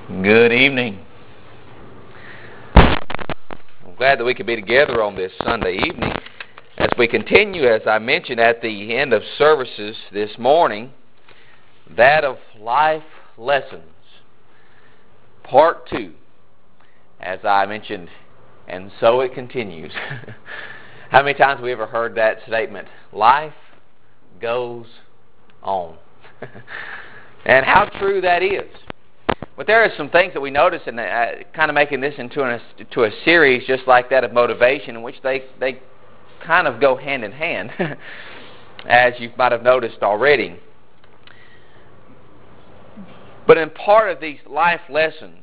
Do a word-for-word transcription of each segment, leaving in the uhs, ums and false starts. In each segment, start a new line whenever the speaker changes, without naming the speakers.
Good evening. I'm glad that we could be together on this Sunday evening as we continue, as I mentioned at the end of services this morning, that of life lessons, part two, as I mentioned, and so it continues. How many times have we ever heard that statement? Life goes on. And how true that is. But there are some things that we notice, and uh, kind of making this into a, to a series just like that of motivation, in which they, they kind of go hand in hand, as you might have noticed already. But in part of these life lessons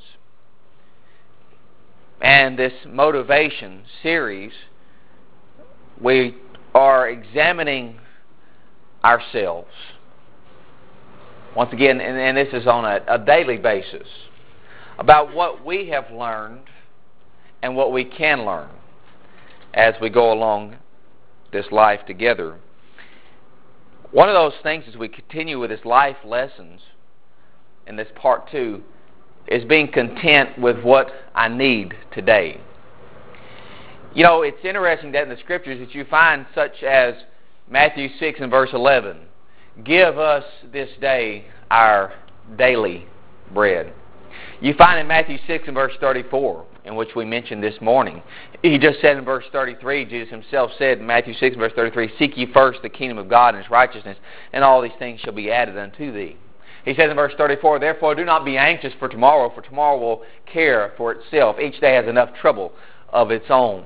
and this motivation series, we are examining ourselves. Once again, and, and this is on a, a daily basis, about what we have learned and what we can learn as we go along this life together. One of those things as we continue with this life lessons in this part two is being content with what I need today. You know, it's interesting that in the Scriptures that you find such as Matthew six and verse eleven, give us this day our daily bread. You find in Matthew six and verse thirty-four, in which we mentioned this morning, he just said in verse thirty-three, Jesus himself said in Matthew six and verse thirty-three, seek ye first the kingdom of God and his righteousness, and all these things shall be added unto thee. He says in verse thirty-four, therefore do not be anxious for tomorrow, for tomorrow will care for itself. Each day has enough trouble of its own.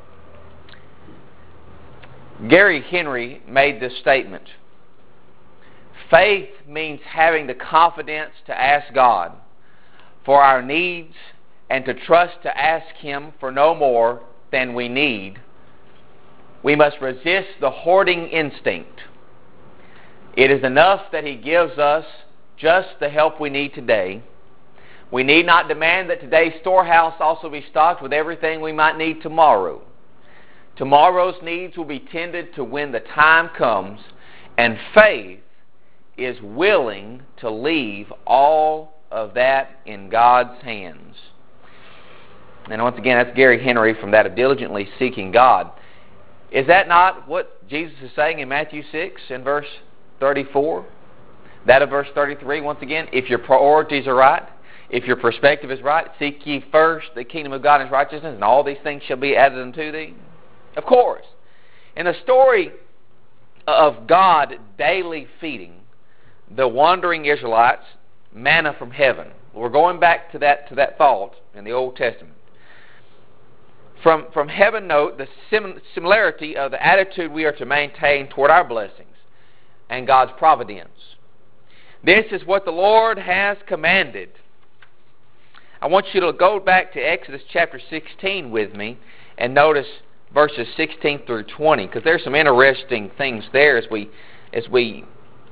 Gary Henry made this statement. Faith means having the confidence to ask God for our needs and to trust to ask Him for no more than we need. We must resist the hoarding instinct. It is enough that He gives us just the help we need today. We need not demand that today's storehouse also be stocked with everything we might need tomorrow. Tomorrow's needs will be tended to when the time comes, and faith is willing to leave all of that in God's hands. And once again, that's Gary Henry from that of diligently seeking God. Is that not what Jesus is saying in Matthew six and verse thirty-four? That of verse thirty-three, once again, if your priorities are right, if your perspective is right, seek ye first the kingdom of God and his righteousness, and all these things shall be added unto thee. Of course. In the story of God daily feeding the wandering Israelites manna from heaven, we're going back to that to that thought in the Old Testament. From from heaven, note the sim- similarity of the attitude we are to maintain toward our blessings and God's providence. This is what the Lord has commanded. I want you to go back to Exodus chapter sixteen with me and notice verses sixteen through twenty, because there's some interesting things there as we, as we,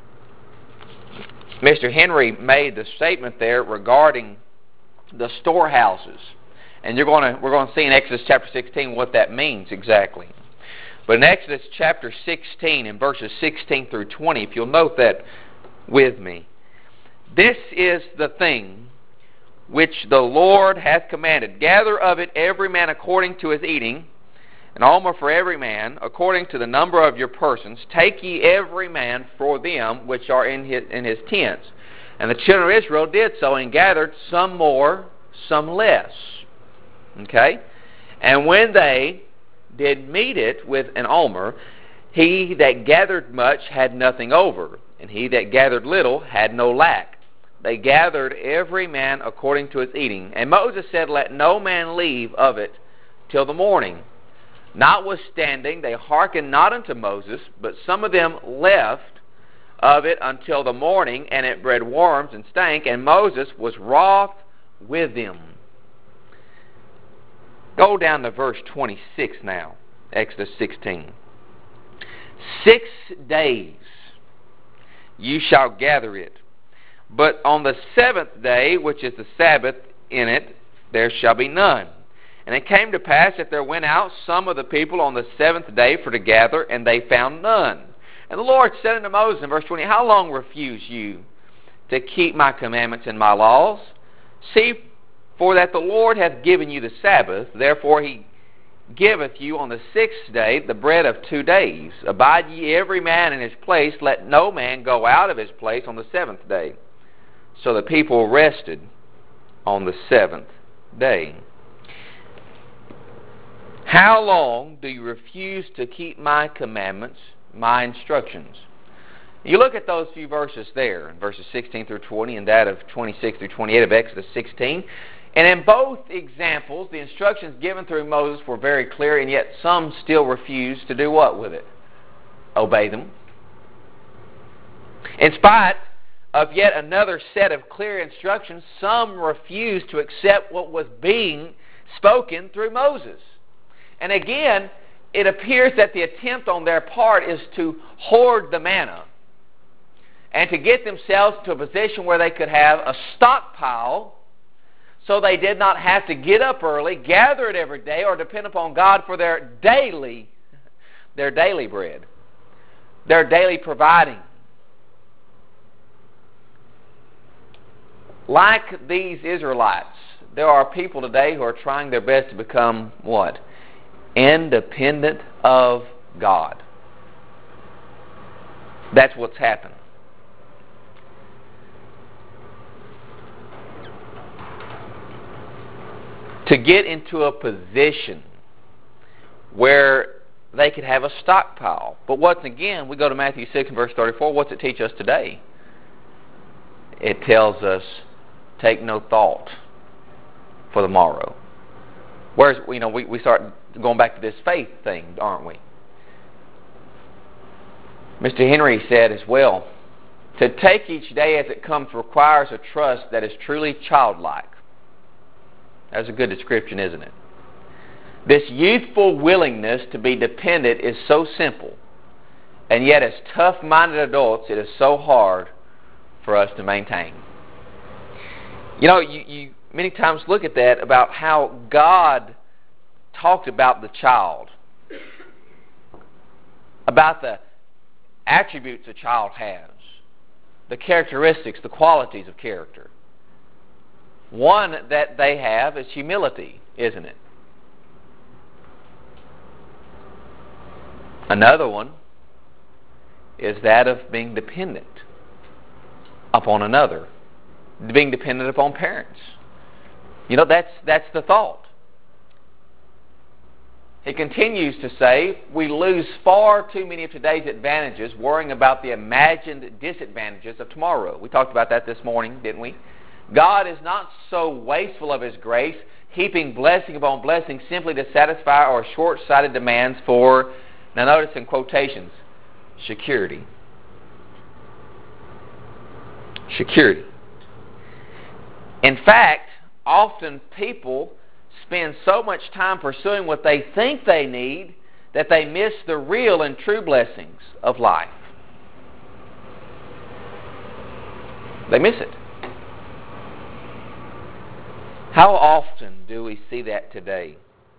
Mister Henry made the statement there regarding the storehouses, and you're going to, we're going to see in Exodus chapter sixteen what that means exactly. But in Exodus chapter sixteen, in verses sixteen through twenty, if you'll note that with me, this is the thing which the Lord hath commanded: gather of it every man according to his eating, an omer for every man, according to the number of your persons. Take ye every man for them which are in his, in his tents. And the children of Israel did so, and gathered some more, some less. Okay? And when they did meet it with an omer, he that gathered much had nothing over, and he that gathered little had no lack. They gathered every man according to his eating. And Moses said, let no man leave of it till the morning. Notwithstanding, they hearkened not unto Moses, but some of them left of it until the morning, and it bred worms and stank, and Moses was wroth with them. Go down to verse twenty-six now, Exodus sixteen. Six days you shall gather it, but on the seventh day, which is the Sabbath, in it there shall be none. And it came to pass that there went out some of the people on the seventh day for to gather, and they found none. And the Lord said unto Moses in verse twenty, how long refuse you to keep my commandments and my laws? See, for that the Lord hath given you the Sabbath, therefore he giveth you on the sixth day the bread of two days. Abide ye every man in his place, let no man go out of his place on the seventh day. So the people rested on the seventh day. How long do you refuse to keep my commandments, my instructions? You look at those few verses there, verses sixteen through twenty, and that of twenty-six through twenty-eight of Exodus sixteen. And in both examples, the instructions given through Moses were very clear, and yet some still refused to do what with it? Obey them. In spite of yet another set of clear instructions, some refused to accept what was being spoken through Moses. And again, it appears that the attempt on their part is to hoard the manna and to get themselves to a position where they could have a stockpile so they did not have to get up early, gather it every day, or depend upon God for their daily, their daily bread, their daily providing. Like these Israelites, there are people today who are trying their best to become what? Independent of God. That's what's happened. To get into a position where they could have a stockpile. But once again, we go to Matthew six and verse thirty-four. What's it teach us today? It tells us, take no thought for the morrow. Whereas, you know, we, we start going back to this faith thing, aren't we? Mister Henry said as well, to take each day as it comes requires a trust that is truly childlike. That's a good description, isn't it? This youthful willingness to be dependent is so simple, and yet as tough-minded adults, it is so hard for us to maintain. You know, you, you many times look at that about how God talked about the child, about the attributes a child has, the characteristics, the qualities of character. One that they have is humility, isn't it? Another one is that of being dependent upon another, being dependent upon parents. You know, that's that's the thought. He continues to say, we lose far too many of today's advantages worrying about the imagined disadvantages of tomorrow. We talked about that this morning, didn't we? God is not so wasteful of His grace, heaping blessing upon blessing simply to satisfy our short-sighted demands for, now notice in quotations, security. Security. In fact, often people spend so much time pursuing what they think they need that they miss the real and true blessings of life. They miss it. How often do we see that today?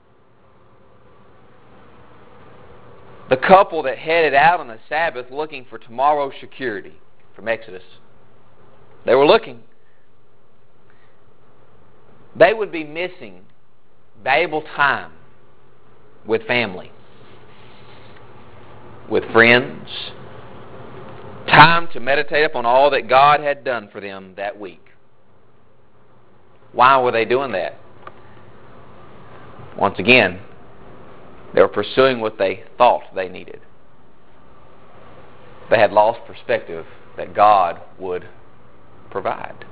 The couple that headed out on the Sabbath looking for tomorrow's security from Exodus. They were looking. They would be missing valuable time with family, with friends, time to meditate upon all that God had done for them that week. Why were they doing that? Once again, they were pursuing what they thought they needed. They had lost perspective that God would provide.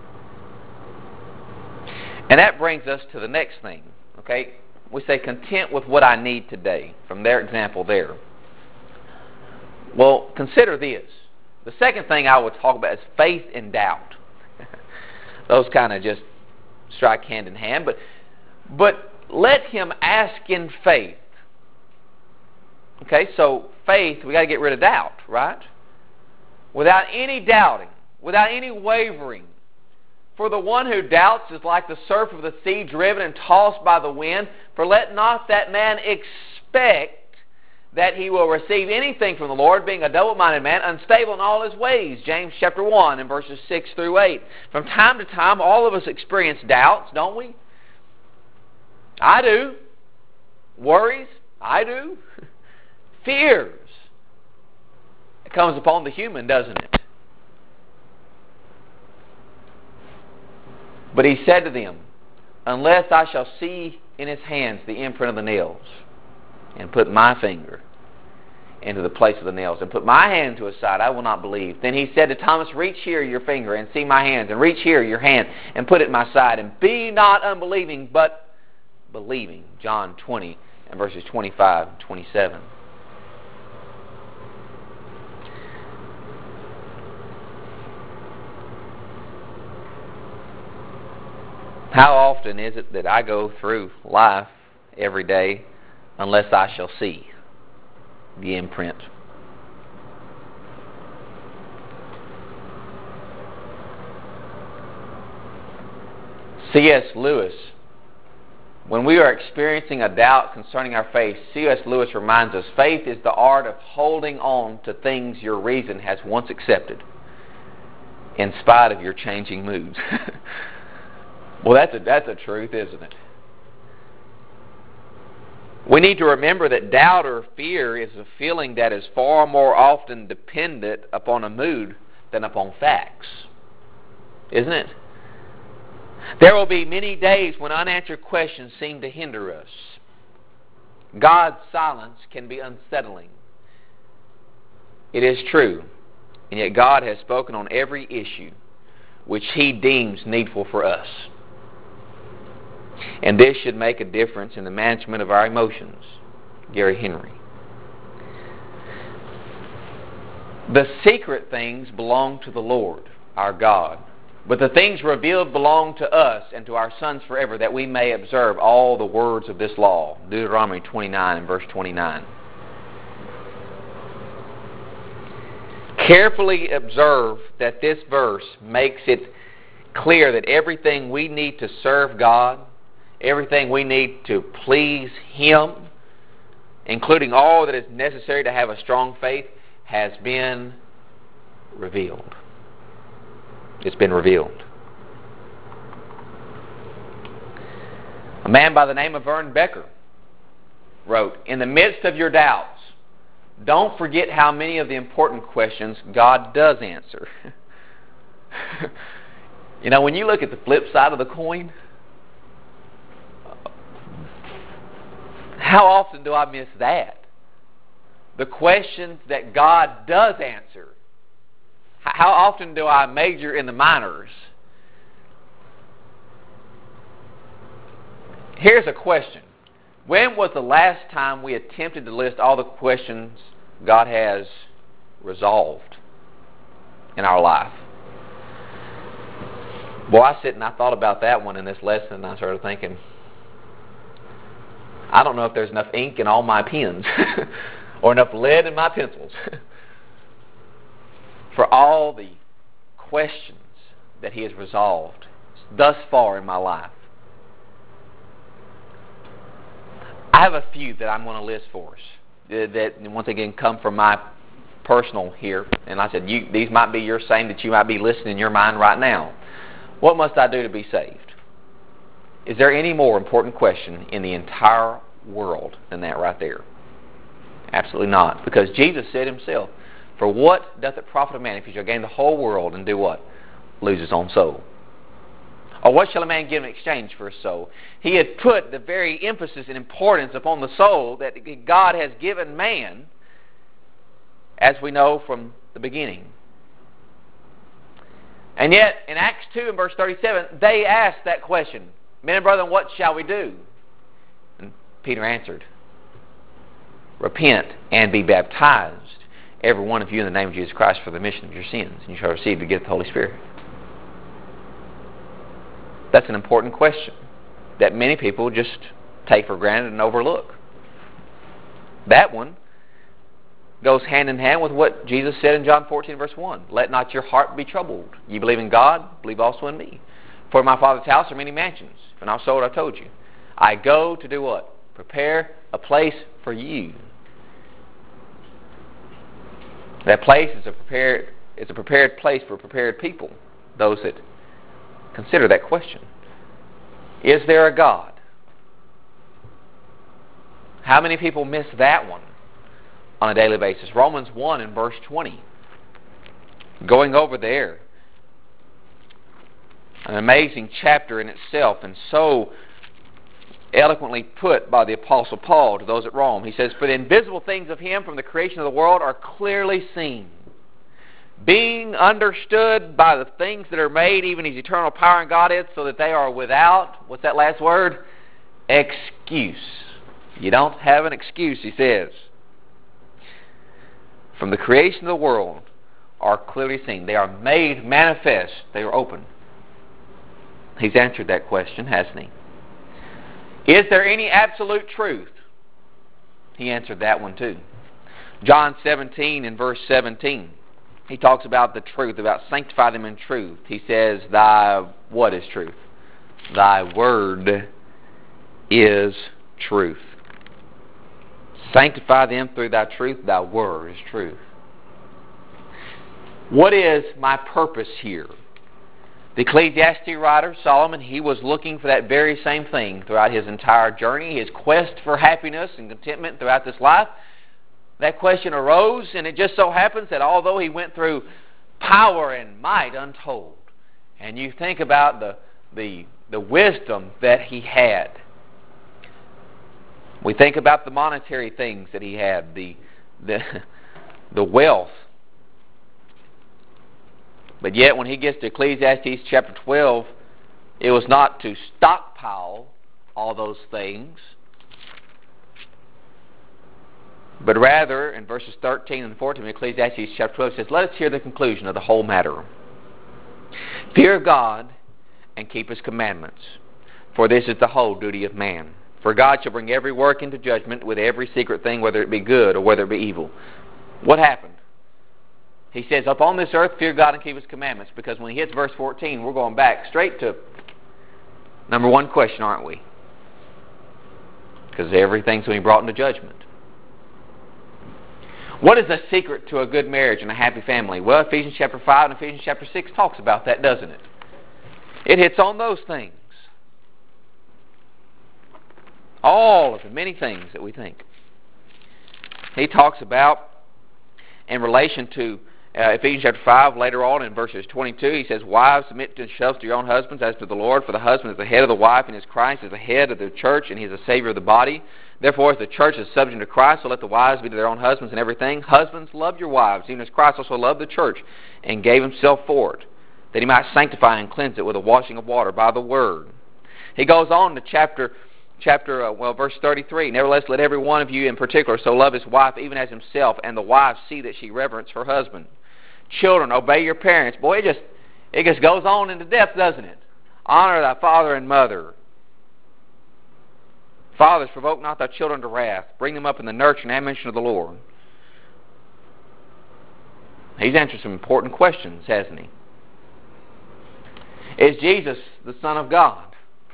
And that brings us to the next thing. Okay? We say content with what I need today, from their example there. Well, consider this. The second thing I would talk about is faith and doubt. Those kind of just strike hand in hand. But, but let him ask in faith. Okay, so faith, we got to get rid of doubt, right? Without any doubting, without any wavering. For the one who doubts is like the surf of the sea driven and tossed by the wind. For let not that man expect that he will receive anything from the Lord, being a double-minded man, unstable in all his ways. James chapter one and verses six through eight. From time to time, all of us experience doubts, don't we? I do. Worries, I do. Fears. It comes upon the human, doesn't it? But he said to them, unless I shall see in his hands the imprint of the nails, and put my finger into the place of the nails, and put my hand to his side, I will not believe. Then he said to Thomas, reach here your finger, and see my hands, and reach here your hand, and put it in my side, and be not unbelieving, but believing. John twenty and verses twenty-five and twenty-seven. How often is it that I go through life every day unless I shall see the imprint? C S Lewis, when we are experiencing a doubt concerning our faith, C S Lewis reminds us, faith is the art of holding on to things your reason has once accepted, in spite of your changing moods. Well, that's a, that's a truth, isn't it? We need to remember that doubt or fear is a feeling that is far more often dependent upon a mood than upon facts. Isn't it? There will be many days when unanswered questions seem to hinder us. God's silence can be unsettling. It is true. And yet God has spoken on every issue which He deems needful for us. And this should make a difference in the management of our emotions. Gary Henry. The secret things belong to the Lord, our God. But the things revealed belong to us and to our sons forever, that we may observe all the words of this law. Deuteronomy twenty-nine and verse twenty-nine. Carefully observe that this verse makes it clear that everything we need to serve God, everything we need to please Him, including all that is necessary to have a strong faith, has been revealed. It's been revealed. A man by the name of Vern Becker wrote, in the midst of your doubts, don't forget how many of the important questions God does answer. You know, when you look at the flip side of the coin, how often do I miss that? The questions that God does answer. How often do I major in the minors? Here's a question. When was the last time we attempted to list all the questions God has resolved in our life? Boy, I sit and I thought about that one in this lesson, and I started thinking, I don't know if there's enough ink in all my pens or enough lead in my pencils for all the questions that He has resolved thus far in my life. I have a few that I'm going to list for us that, once again, come from my personal here. And I said, you, these might be your same that you might be listing in your mind right now. What must I do to be saved? Is there any more important question in the entire world than that right there? Absolutely not. Because Jesus said Himself, for what doth it profit a man if he shall gain the whole world and do what? Lose his own soul. Or what shall a man give in exchange for his soul? He had put the very emphasis and importance upon the soul that God has given man, as we know from the beginning. And yet, in Acts two and verse thirty-seven, they asked that question, men and brethren, what shall we do? And Peter answered, repent and be baptized, every one of you, in the name of Jesus Christ, for the remission of your sins, and you shall receive the gift of the Holy Spirit. That's an important question that many people just take for granted and overlook. That one goes hand in hand with what Jesus said in John fourteen, verse one. Let not your heart be troubled. You believe in God, believe also in me. For in my Father's house are many mansions. If not so, what I told you. I go to do what? Prepare a place for you. That place is a prepared is a prepared place for prepared people, those that consider that question. Is there a God? How many people miss that one on a daily basis? Romans one and verse twenty. Going over there. An amazing chapter in itself, and so eloquently put by the Apostle Paul to those at Rome. He says, "For the invisible things of Him from the creation of the world are clearly seen, being understood by the things that are made, even His eternal power and Godhead, so that they are without," what's that last word? Excuse. You don't have an excuse, he says. From the creation of the world are clearly seen. They are made manifest. They are open. He's answered that question, hasn't he? Is there any absolute truth? He answered that one too. John seventeen and verse seventeen. He talks about the truth, about sanctify them in truth. He says, Thy, what is truth? Thy word is truth. Sanctify them through thy truth. Thy word is truth. What is my purpose here? The Ecclesiastes writer, Solomon, he was looking for that very same thing throughout his entire journey, his quest for happiness and contentment throughout this life. That question arose, and it just so happens that although he went through power and might untold, and you think about the, the, the wisdom that he had, we think about the monetary things that he had, the, the, the wealth. But yet when he gets to Ecclesiastes chapter twelve, it was not to stockpile all those things, but rather, in verses thirteen and fourteen of Ecclesiastes chapter twelve, it says, "Let us hear the conclusion of the whole matter. Fear God and keep His commandments, for this is the whole duty of man. For God shall bring every work into judgment with every secret thing, whether it be good or whether it be evil." What happened? He says, upon this earth, fear God and keep His commandments. Because when he hits verse fourteen, we're going back straight to number one question, aren't we? Because everything's going to be brought into judgment. What is the secret to a good marriage and a happy family? Well, Ephesians chapter five and Ephesians chapter six talks about that, doesn't it? It hits on those things. All of the many things that we think. He talks about, in relation to uh, Ephesians chapter five, later on in verses twenty-two, he says, "Wives, submit to yourselves to your own husbands as to the Lord, for the husband is the head of the wife, and as Christ is the head of the church, and He is the Savior of the body. Therefore, as the church is subject to Christ, so let the wives be to their own husbands in everything. Husbands, love your wives, even as Christ also loved the church, and gave Himself for it, that He might sanctify and cleanse it with the washing of water by the word." He goes on to chapter Chapter, uh, well, verse thirty-three, "Nevertheless, let every one of you in particular so love his wife even as himself, and the wife see that she reverence her husband. Children, obey your parents." Boy, it just, it just goes on into depth, doesn't it? "Honor thy father and mother. Fathers, provoke not thy children to wrath. Bring them up in the nurture and admonition of the Lord." He's answered some important questions, hasn't he? Is Jesus the Son of God?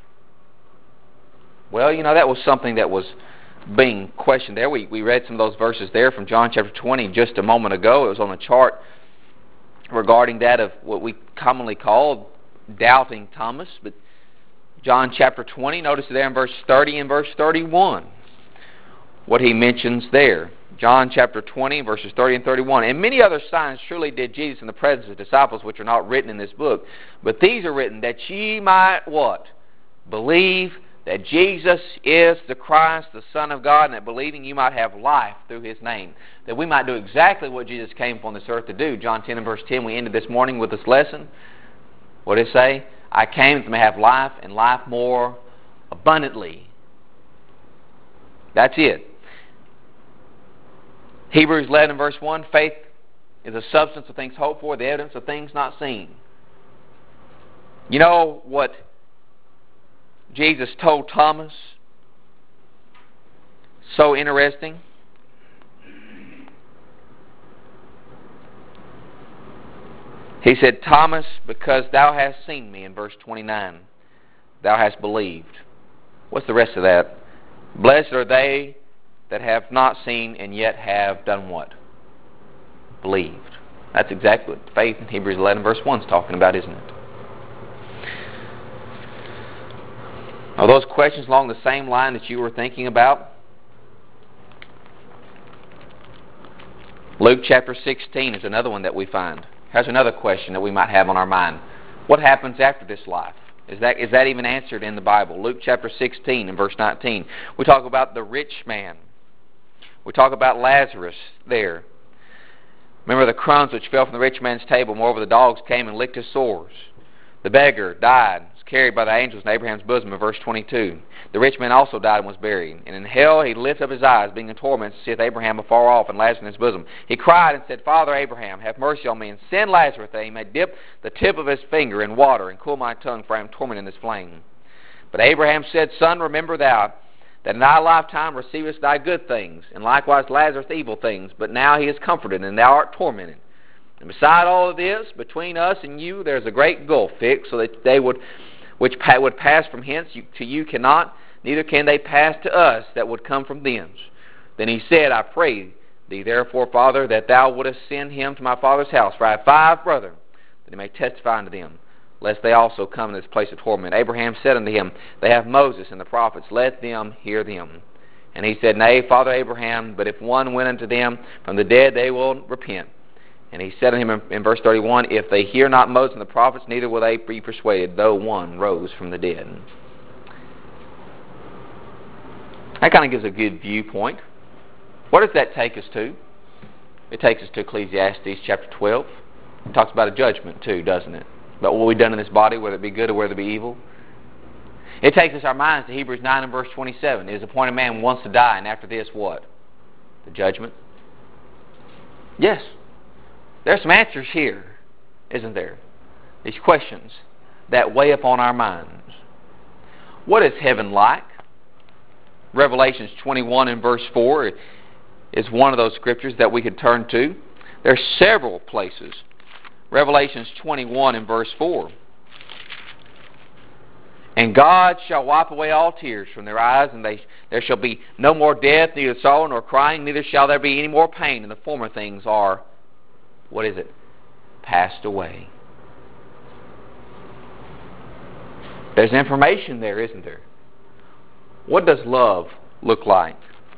Well, you know, that was something that was being questioned there. We, we read some of those verses there from John chapter twenty just a moment ago. It was on a chart regarding that of what we commonly call doubting Thomas. But John chapter twenty, notice there in verse thirty and verse thirty-one what he mentions there. John chapter twenty, verses thirty and thirty-one. "And many other signs truly did Jesus in the presence of the disciples, which are not written in this book. But these are written that ye might," what? "Believe that Jesus is the Christ, the Son of God, and that believing you might have life through His name." That we might do exactly what Jesus came upon this earth to do. John ten and verse ten, we ended this morning with this lesson. What did it say? "I came that they may have life, and life more abundantly." That's it. Hebrews eleven and verse one, "Faith is the substance of things hoped for, the evidence of things not seen." You know what Jesus told Thomas? So interesting. He said, "Thomas, because thou hast seen me," in verse twenty-nine, "thou hast believed." What's the rest of that? "Blessed are they that have not seen and yet have done" what? believed. That's exactly what faith in Hebrews eleven verse one is talking about, isn't it? Are those questions along the same line that you were thinking about? Luke chapter sixteen is another one that we find. Here's another question that we might have on our mind. What happens after this life? Is that is that even answered in the Bible? Luke chapter sixteen and verse nineteen. We talk about the rich man. We talk about Lazarus there. Remember the crumbs which fell from the rich man's table, moreover the dogs came and licked his sores. The beggar died, was carried by the angels in Abraham's bosom in verse twenty-two. The rich man also died and was buried. And in hell he lifted up his eyes, being in torment, to seeth Abraham afar off and Lazarus in his bosom. He cried and said, Father Abraham, have mercy on me, and send Lazarus that he may dip the tip of his finger in water, and cool my tongue, for I am tormented in this flame. But Abraham said, Son, remember thou that in thy lifetime receivest thy good things, and likewise Lazarus evil things. But now he is comforted, and thou art tormented. And beside all of this, between us and you, there is a great gulf fixed, so that they would, which pa- would pass from hence you, to you cannot, neither can they pass to us that would come from thence. Then he said, I pray thee therefore, Father, that thou wouldest send him to my father's house, for I have five brethren, that he may testify unto them, lest they also come to this place of torment. Abraham said unto him, They have Moses and the prophets, let them hear them. And he said, Nay, Father Abraham, but if one went unto them from the dead, they will repent. And he said unto him in, in verse thirty-one, If they hear not Moses and the prophets, neither will they be persuaded, though one rose from the dead. That kind of gives a good viewpoint. What does that take us to? It takes us to Ecclesiastes chapter twelve. It talks about a judgment too, doesn't it? About what we've done in this body, whether it be good or whether it be evil. It takes us our minds to Hebrews nine and verse twenty-seven. It is appointed man wants to die, and after this, what? The judgment? Yes. There's some answers here, isn't there? These questions that weigh upon our minds. What is heaven like? Revelations twenty-one and verse four is one of those scriptures that we could turn to. There are several places. Revelations twenty-one and verse four. And God shall wipe away all tears from their eyes, and they, there shall be no more death, neither sorrow nor crying, neither shall there be any more pain, and the former things are, what is it? Passed away. There's information there, isn't there? What does love look like?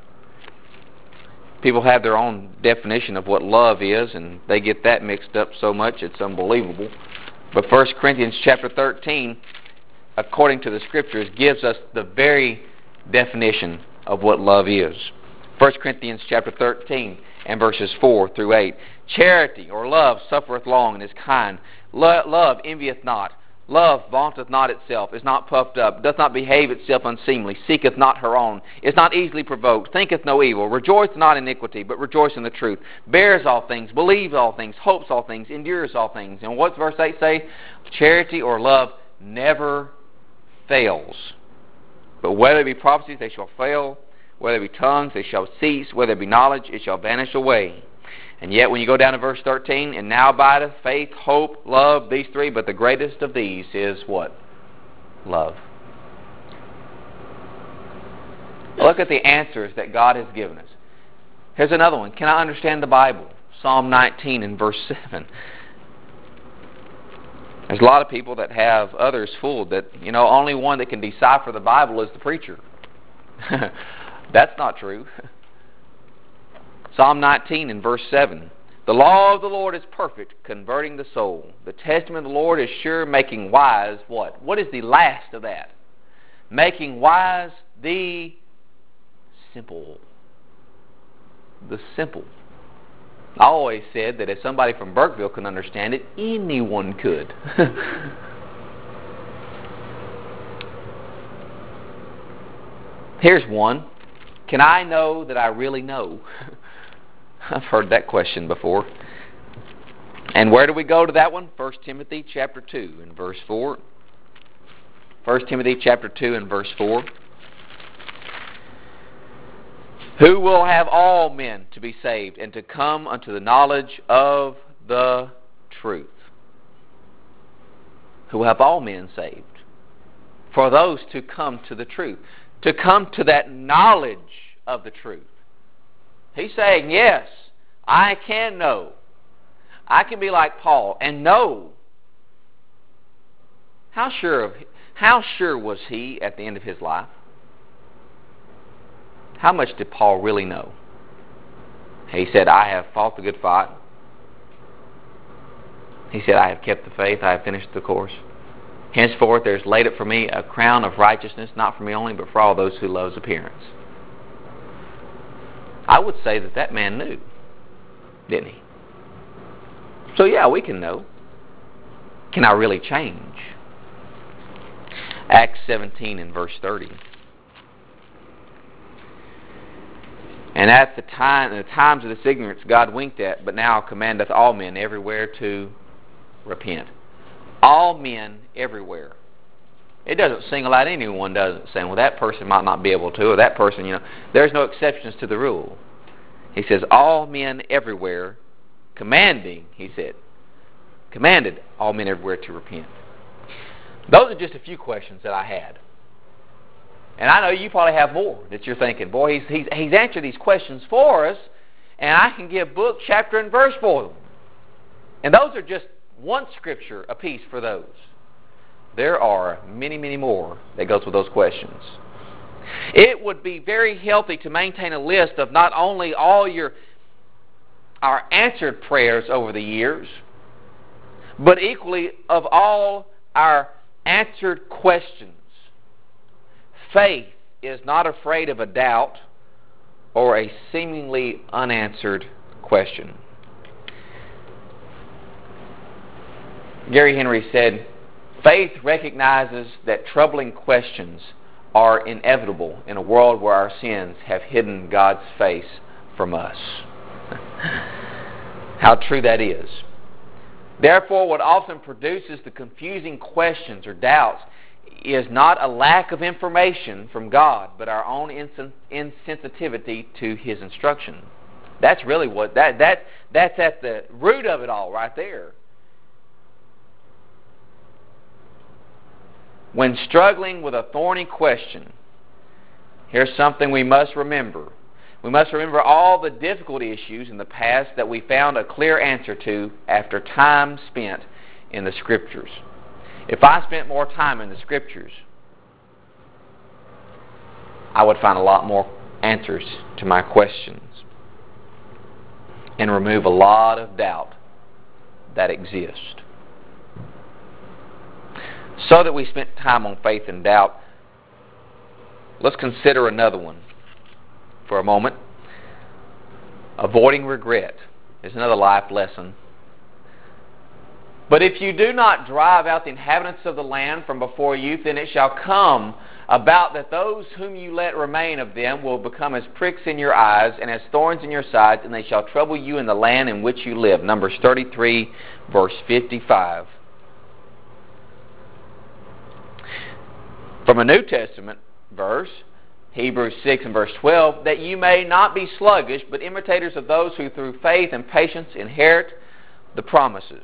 People have their own definition of what love is, and they get that mixed up so much it's unbelievable. But First Corinthians chapter thirteen, according to the Scriptures, gives us the very definition of what love is. First Corinthians chapter thirteen and verses four through eight. Charity or love suffereth long and is kind. Lo- love envieth not. Love vaunteth not itself, is not puffed up, doth not behave itself unseemly, seeketh not her own, is not easily provoked, thinketh no evil, rejoiceth not in iniquity, but rejoiceth in the truth, bears all things, believes all things, hopes all things, endures all things. And what's verse eight say? Charity or love never fails. But whether it be prophecies, they shall fail. Whether it be tongues, they shall cease. Whether it be knowledge, it shall vanish away. And yet when you go down to verse thirteen, and now abideth faith, hope, love, these three, but the greatest of these is what? Love. Look at the answers that God has given us. Here's another one. Can I understand the Bible? Psalm nineteen and verse seven. There's a lot of people that have others fooled that, you know, only one that can decipher the Bible is the preacher. That's not true. Psalm nineteen and verse seven. The law of the Lord is perfect, converting the soul. The testament of the Lord is sure, making wise what? What is the last of that? Making wise the simple. The simple. I always said that if somebody from Burkeville could understand it, anyone could. Here's one. Can I know that I really know? I've heard that question before. And where do we go to that one? First Timothy chapter two and verse four. First Timothy chapter two and verse four. Who will have all men to be saved and to come unto the knowledge of the truth. Who will have all men saved. For those to come to the truth. To come to that knowledge of the truth. He's saying, yes, I can know I can be like Paul and know. How sure of how sure was he at the end of his life? How much did Paul really know? He said, I have fought the good fight. He said, I have kept the faith, I have finished the course. Henceforth there is laid up for me a crown of righteousness, not for me only, but for all those who love appearance. I would say that that man knew, didn't he? So yeah, we can know. Can I really change? Acts seventeen and verse thirty. And at the time, in the times of this ignorance, God winked at, but now commandeth all men everywhere to repent. All men everywhere. It doesn't single out anyone, does it? Saying, well, that person might not be able to, or that person, you know. There's no exceptions to the rule. He says, all men everywhere, commanding, he said, commanded all men everywhere to repent. Those are just a few questions that I had. And I know you probably have more that you're thinking, boy, he's, he's, he's answered these questions for us, and I can give book, chapter, and verse for them. And those are just one scripture apiece for those. There are many, many more that goes with those questions. It would be very healthy to maintain a list of not only all your our answered prayers over the years, but equally of all our answered questions. Faith is not afraid of a doubt or a seemingly unanswered question. Gary Henry said, faith recognizes that troubling questions are inevitable in a world where our sins have hidden God's face from us. How true that is. Therefore, what often produces the confusing questions or doubts is not a lack of information from God, but our own insensitivity to His instruction. That's really what, that, that that's at the root of it all right there. When struggling with a thorny question, here's something we must remember. We must remember all the difficult issues in the past that we found a clear answer to after time spent in the Scriptures. If I spent more time in the Scriptures, I would find a lot more answers to my questions and remove a lot of doubt that exists. So that we spent time on faith and doubt, let's consider another one for a moment. Avoiding regret is another life lesson. But if you do not drive out the inhabitants of the land from before you, then it shall come about that those whom you let remain of them will become as pricks in your eyes and as thorns in your sides, and they shall trouble you in the land in which you live. Numbers thirty-three, verse fifty-five. From a New Testament verse, Hebrews six and verse twelve, that you may not be sluggish, but imitators of those who through faith and patience inherit the promises.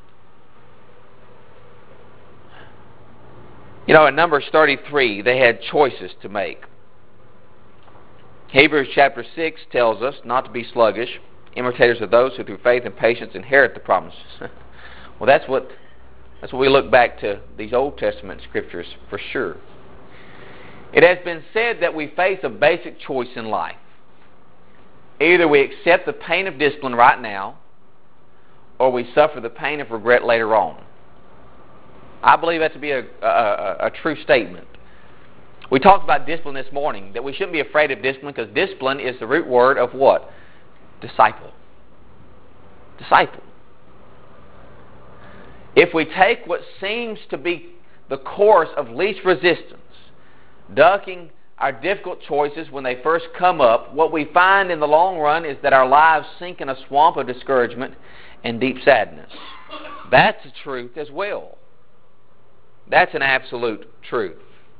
You know, in Numbers thirty-three, they had choices to make. Hebrews chapter six tells us not to be sluggish, imitators of those who through faith and patience inherit the promises. Well, that's what that's what we look back to these Old Testament scriptures for sure. It has been said that we face a basic choice in life. Either we accept the pain of discipline right now, or we suffer the pain of regret later on. I believe that to be a, a, a true statement. We talked about discipline this morning, that we shouldn't be afraid of discipline because discipline is the root word of what? Disciple. Disciple. If we take what seems to be the course of least resistance, ducking our difficult choices when they first come up, what we find in the long run is that our lives sink in a swamp of discouragement and deep sadness. That's the truth as well. That's an absolute truth.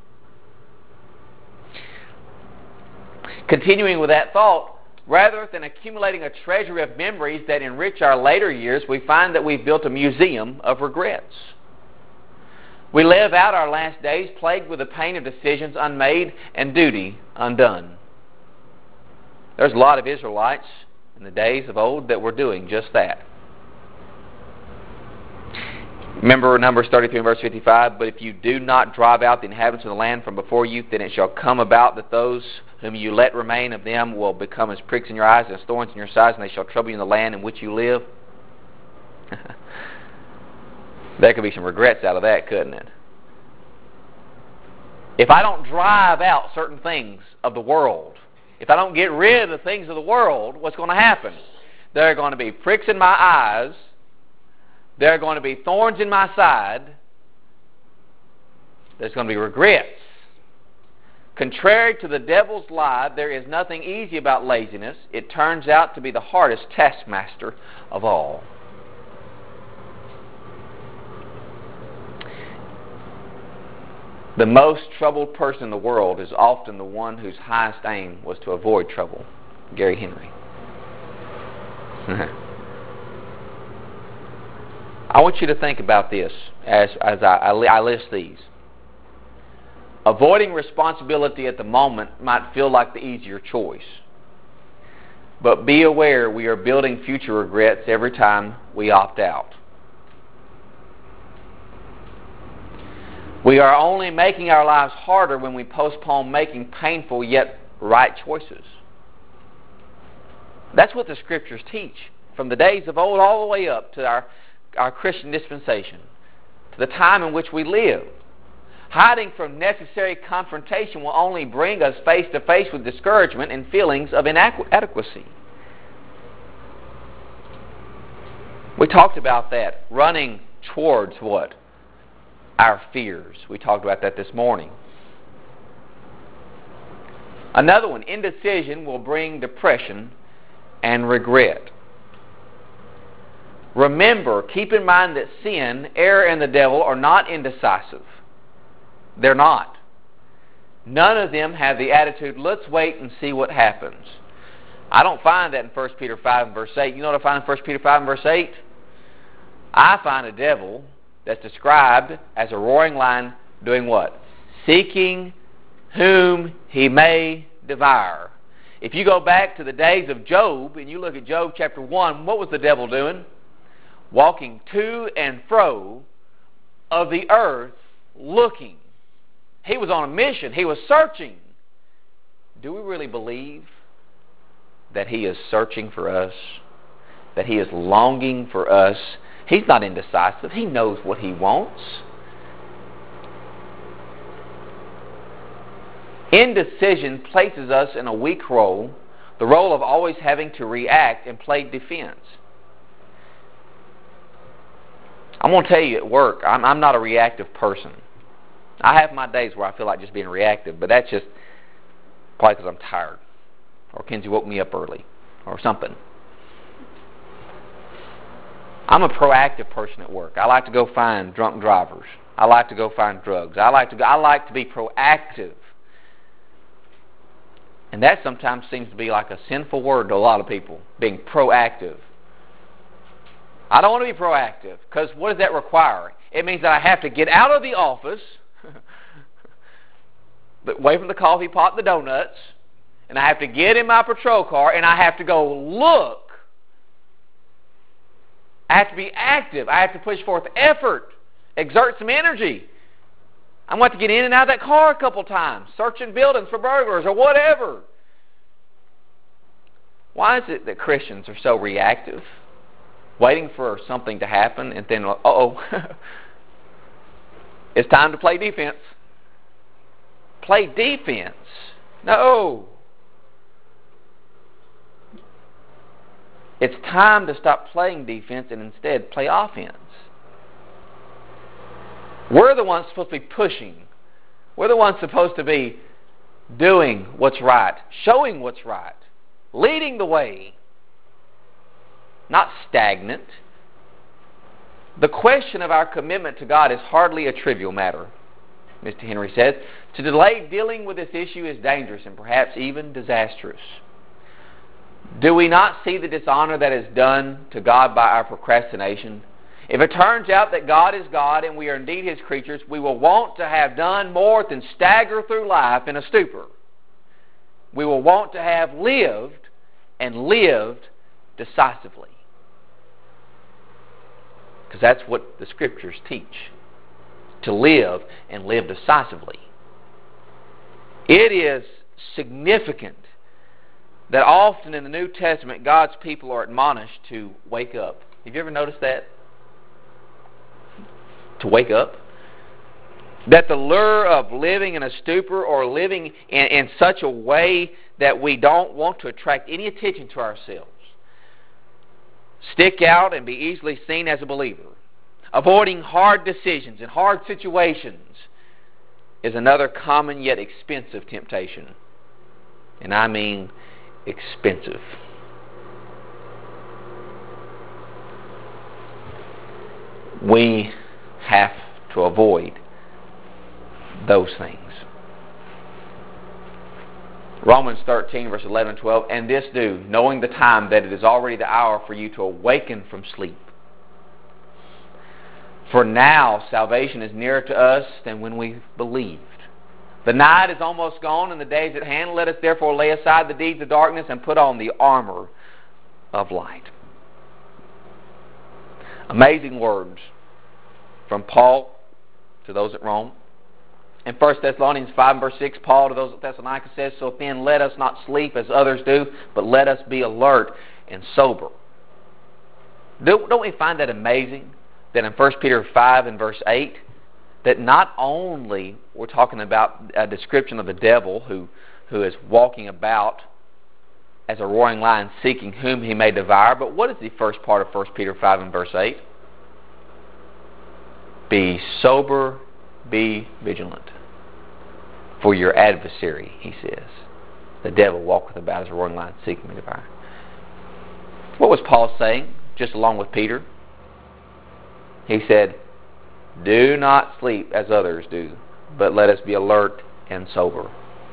Continuing with that thought, rather than accumulating a treasury of memories that enrich our later years, we find that we've built a museum of regrets. We live out our last days plagued with the pain of decisions unmade and duty undone. There's a lot of Israelites in the days of old that were doing just that. Remember Numbers thirty-three and verse fifty-five, but if you do not drive out the inhabitants of the land from before you, then it shall come about that those whom you let remain of them will become as pricks in your eyes and as thorns in your sides, and they shall trouble you in the land in which you live. There could be some regrets out of that, couldn't it? If I don't drive out certain things of the world, if I don't get rid of the things of the world, what's going to happen? There are going to be pricks in my eyes. There are going to be thorns in my side. There's going to be regrets. Contrary to the devil's lie, there is nothing easy about laziness. It turns out to be the hardest taskmaster of all. The most troubled person in the world is often the one whose highest aim was to avoid trouble. Gary Henry. I want you to think about this as, as I, I list these. Avoiding responsibility at the moment might feel like the easier choice. But be aware we are building future regrets every time we opt out. We are only making our lives harder when we postpone making painful yet right choices. That's what the Scriptures teach from the days of old all the way up to our, our Christian dispensation, to the time in which we live. Hiding from necessary confrontation will only bring us face to face with discouragement and feelings of inadequacy. We talked about that, running towards what? Our fears. We talked about that this morning. Another one, indecision will bring depression and regret. Remember, keep in mind that sin, error, and the devil are not indecisive. They're not. None of them have the attitude, let's wait and see what happens. I don't find that in First Peter five and verse eight. You know what I find in First Peter five and verse eight? I find a devil that's described as a roaring lion doing what? Seeking whom he may devour. If you go back to the days of Job and you look at Job chapter one, what was the devil doing? Walking to and fro of the earth looking. He was on a mission. He was searching. Do we really believe that he is searching for us? That he is longing for us? He's not indecisive. He knows what he wants. Indecision places us in a weak role, the role of always having to react and play defense. I'm going to tell you at work, I'm, I'm not a reactive person. I have my days where I feel like just being reactive, but that's just probably because I'm tired. Or Kenzie woke me up early. Or something. I'm a proactive person at work. I like to go find drunk drivers. I like to go find drugs. I like to go, I like to be proactive. And that sometimes seems to be like a sinful word to a lot of people, being proactive. I don't want to be proactive, because what does that require? It means that I have to get out of the office, away from the coffee pot and the donuts, and I have to get in my patrol car, and I have to go look. I have to be active. I have to push forth effort, exert some energy. I'm going to have to get in and out of that car a couple times, searching buildings for burglars or whatever. Why is it that Christians are so reactive, waiting for something to happen, and then, uh-oh, it's time to play defense? Play defense? No. It's time to stop playing defense and instead play offense. We're the ones supposed to be pushing. We're the ones supposed to be doing what's right, showing what's right, leading the way, not stagnant. The question of our commitment to God is hardly a trivial matter, Mister Henry says. To delay dealing with this issue is dangerous and perhaps even disastrous. Do we not see the dishonor that is done to God by our procrastination? If it turns out that God is God and we are indeed His creatures, we will want to have done more than stagger through life in a stupor. We will want to have lived and lived decisively. Because that's what the Scriptures teach. To live and live decisively. It is significant that often in the New Testament God's people are admonished to wake up. Have you ever noticed that? To wake up? That the lure of living in a stupor or living in, in such a way that we don't want to attract any attention to ourselves, stick out and be easily seen as a believer, avoiding hard decisions and hard situations, is another common yet expensive temptation. And I mean expensive. We have to avoid those things. Romans thirteen, verse eleven and twelve, and this do, knowing the time that it is already the hour for you to awaken from sleep. For now salvation is nearer to us than when we believed. The night is almost gone and the day is at hand. Let us therefore lay aside the deeds of darkness and put on the armor of light. Amazing words from Paul to those at Rome. In First Thessalonians five and verse six, Paul to those at Thessalonica says, so then let us not sleep as others do, but let us be alert and sober. Don't, don't we find that amazing? That in First Peter five and verse eight, that not only we're talking about a description of the devil who, who is walking about as a roaring lion seeking whom he may devour, but what is the first part of First Peter five and verse eight? Be sober, be vigilant. For your adversary, he says, the devil walketh about as a roaring lion seeking to devour. What was Paul saying, just along with Peter? He said, do not sleep as others do, but let us be alert and sober.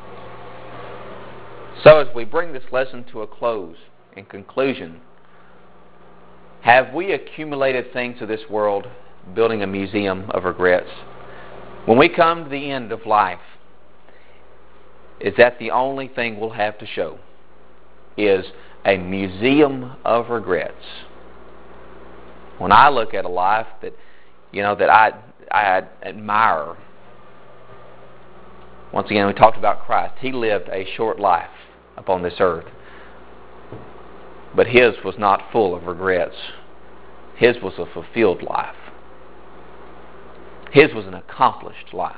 So as we bring this lesson to a close, in conclusion, have we accumulated things of this world, building a museum of regrets? When we come to the end of life, is that the only thing we'll have to show? Is a museum of regrets. When I look at a life that, you know, that I I admire, once again, we talked about Christ. He lived a short life upon this earth, but his was not full of regrets. His was a fulfilled life. His was an accomplished life.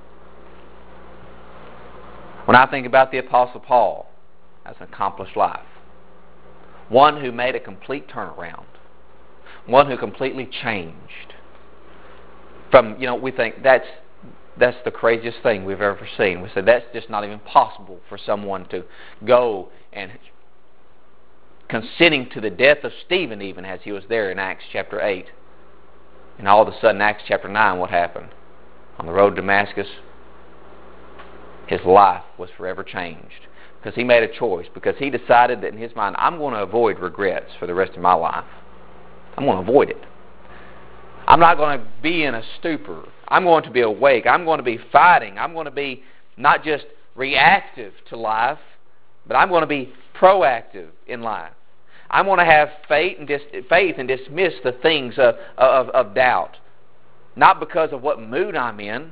When I think about the Apostle Paul as an accomplished life, one who made a complete turnaround, one who completely changed. From, you know, we think that's that's the craziest thing we've ever seen. We said that's just not even possible for someone to go and consenting to the death of Stephen, even as he was there in Acts chapter eight. And all of a sudden, Acts chapter nine, what happened? On the road to Damascus, his life was forever changed. Because he made a choice. Because he decided that in his mind, I'm going to avoid regrets for the rest of my life. I'm going to avoid it. I'm not going to be in a stupor. I'm going to be awake. I'm going to be fighting. I'm going to be not just reactive to life, but I'm going to be proactive in life. I'm going to have faith and, dis- faith and dismiss the things of, of, of doubt. Not because of what mood I'm in,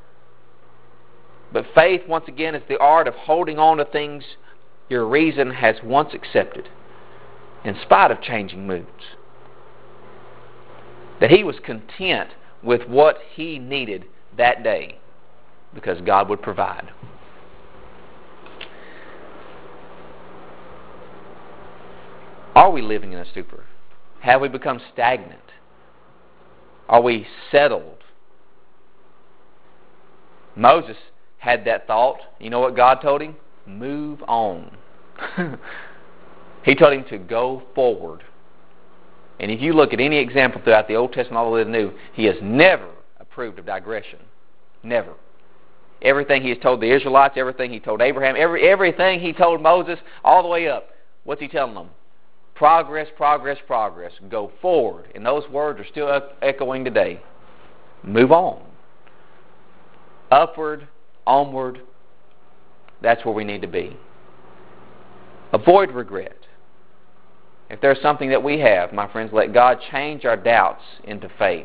but faith, once again, is the art of holding on to things your reason has once accepted, in spite of changing moods. That he was content with what he needed that day, because God would provide. Are we living in a stupor? Have we become stagnant? Are we settled? Moses had that thought. You know what God told him? Move on. He told him to go forward. And if you look at any example throughout the Old Testament all the way to the New, he has never approved of digression. Never. Everything he has told the Israelites, everything he told Abraham, every, everything he told Moses, all the way up, what's he telling them? Progress, progress, progress. Go forward. And those words are still echoing today. Move on. Upward, onward. That's where we need to be. Avoid regret. if there's something that we have, my friends, let God change our doubts into faith.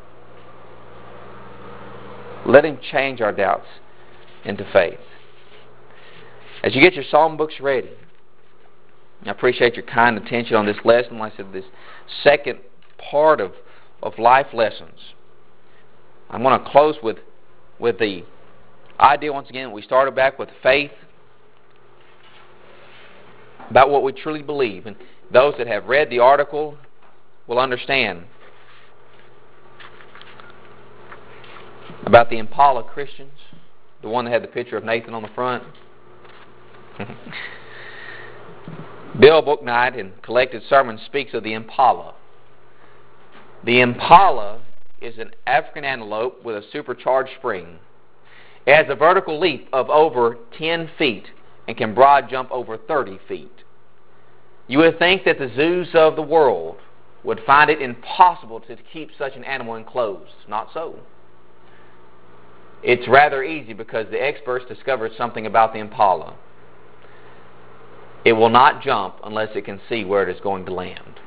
Let Him change our doubts into faith. As you get your psalm books ready, I appreciate your kind attention on this lesson. Like I said, this second part of, of life lessons. I'm going to close with, with the idea once again. We started back with faith, about what we truly believe. And those that have read the article will understand about the Impala Christians, the one that had the picture of Nathan on the front. Bill Booknight, in Collected Sermons, speaks of the Impala. The Impala is an African antelope with a supercharged spring. It has a vertical leap of over ten feet and can broad jump over thirty feet. You would think that the zoos of the world would find it impossible to keep such an animal enclosed. Not so. It's rather easy because the experts discovered something about the Impala. It will not jump unless it can see where it is going to land.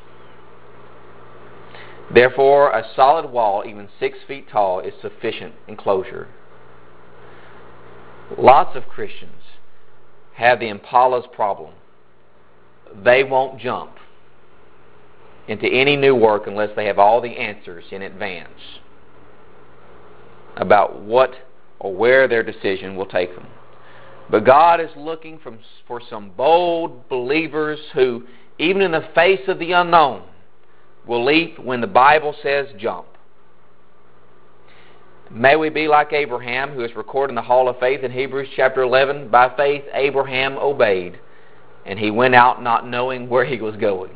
Therefore, a solid wall, even six feet tall, is sufficient enclosure. Lots of Christians have the Impala's problem. They won't jump into any new work unless they have all the answers in advance about what or where their decision will take them. But God is looking from, for some bold believers who, even in the face of the unknown, will leap when the Bible says jump. May we be like Abraham, who is recorded in the Hall of Faith in Hebrews chapter eleven. By faith, Abraham obeyed, and he went out not knowing where he was going.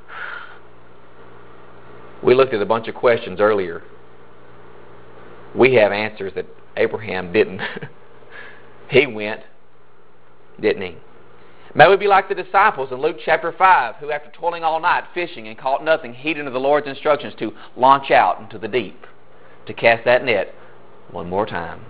We looked at a bunch of questions earlier. We have answers that Abraham didn't. He went, didn't he? May we be like the disciples in Luke chapter five, who after toiling all night fishing and caught nothing, heeded to the Lord's instructions to launch out into the deep, to cast that net one more time.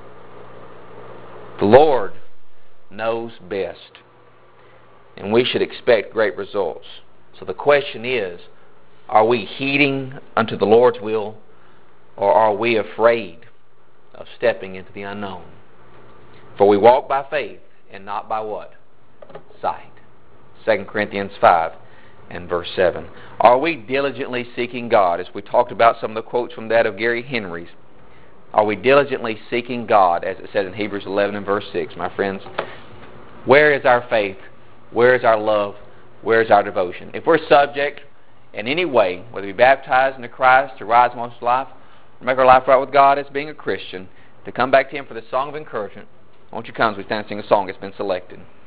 The Lord knows best, and we should expect great results. So the question is, are we heeding unto the Lord's will, or are we afraid of stepping into the unknown? For we walk by faith and not by what? Sight. Second Corinthians five and verse seven. Are we diligently seeking God? As we talked about some of the quotes from that of Gary Henry's. Are we diligently seeking God, as it says in Hebrews eleven and verse six, my friends? Where is our faith? Where is our love? Where is our devotion? If we're subject in any way, whether we be baptized into Christ, to rise amongst life, or make our life right with God as being a Christian, to come back to Him for the song of encouragement, won't you come as we stand and sing a song that's been selected?